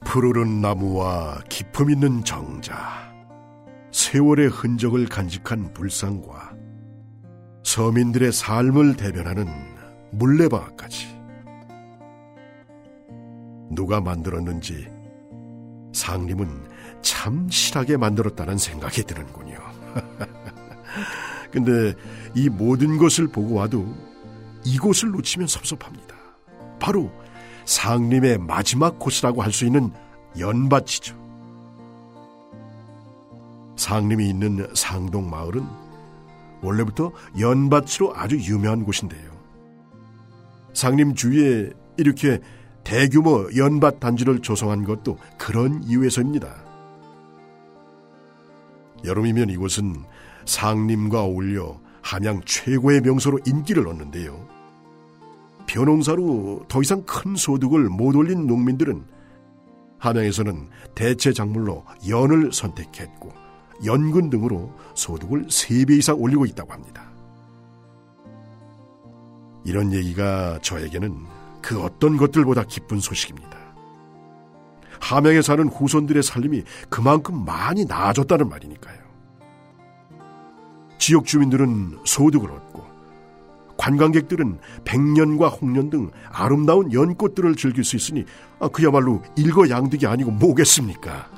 푸르른 나무와 기품 있는 정자, 세월의 흔적을 간직한 불상과 서민들의 삶을 대변하는 물레방아까지, 누가 만들었는지 상림은 참 실하게 만들었다는 생각이 드는군요. 근데 이 모든 것을 보고 와도 이곳을 놓치면 섭섭합니다. 바로 상림의 마지막 곳이라고 할 수 있는 연밭이죠. 상림이 있는 상동 마을은 원래부터 연밭으로 아주 유명한 곳인데요. 상림 주위에 이렇게 대규모 연밭 단지를 조성한 것도 그런 이유에서입니다. 여름이면 이곳은 상림과 어울려 함양 최고의 명소로 인기를 얻는데요. 벼농사로 더 이상 큰 소득을 못 올린 농민들은 함양에서는 대체 작물로 연을 선택했고 연근 등으로 소득을 3배 이상 올리고 있다고 합니다. 이런 얘기가 저에게는 그 어떤 것들보다 기쁜 소식입니다. 함양에 사는 후손들의 살림이 그만큼 많이 나아졌다는 말이니까요. 지역 주민들은 소득을 얻고 관광객들은 백년과 홍년 등 아름다운 연꽃들을 즐길 수 있으니 그야말로 일거양득이 아니고 뭐겠습니까?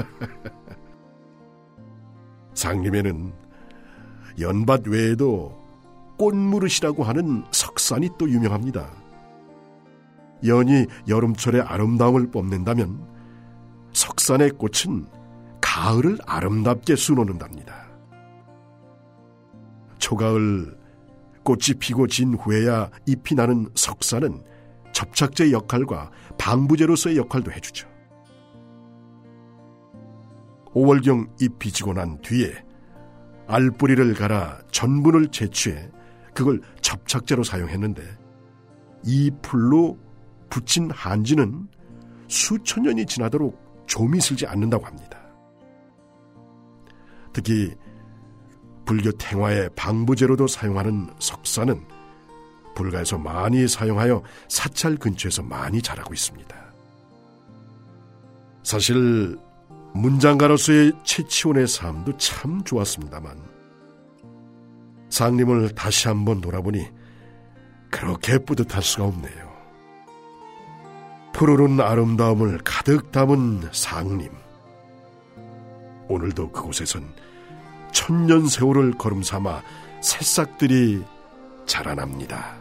상림에는 연밭 외에도 꽃무릇이라고 하는 석산이 또 유명합니다. 연이 여름철의 아름다움을 뽐낸다면 석산의 꽃은 가을을 아름답게 수놓는답니다. 초가을 꽃이 피고 진 후에야 잎이 나는 석산은 접착제 역할과 방부제로서의 역할도 해주죠. 5월경 잎이 지고 난 뒤에 알뿌리를 갈아 전분을 채취해 그걸 접착제로 사용했는데 이 풀로 붙인 한지는 수천 년이 지나도록 좀이 슬지 않는다고 합니다. 특히 불교 탱화의 방부제로도 사용하는 석산은 불가에서 많이 사용하여 사찰 근처에서 많이 자라고 있습니다. 사실 문장가로서의 최치원의 삶도 참 좋았습니다만 상림을 다시 한번 돌아보니 그렇게 뿌듯할 수가 없네요. 푸르른 아름다움을 가득 담은 상림. 오늘도 그곳에선 천년 세월을 걸음삼아 새싹들이 자라납니다.